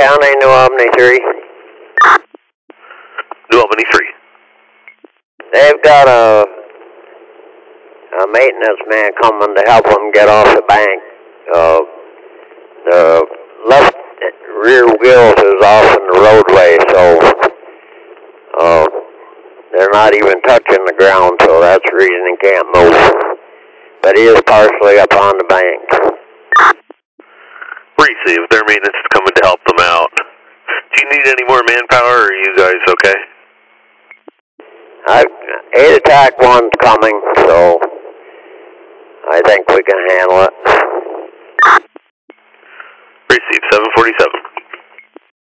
County, New Albany 3. New Albany 3. They've got a maintenance man coming to help them get off the bank. The left rear wheels is off in the roadway, so they're not even touching the ground, so that's the reason he can't move. But he is partially up on the bank. Receive. Their maintenance is coming to help them out. Do you need any more manpower, or are you guys okay? 8 attack 1's coming, so I think we can handle it. Receive 747.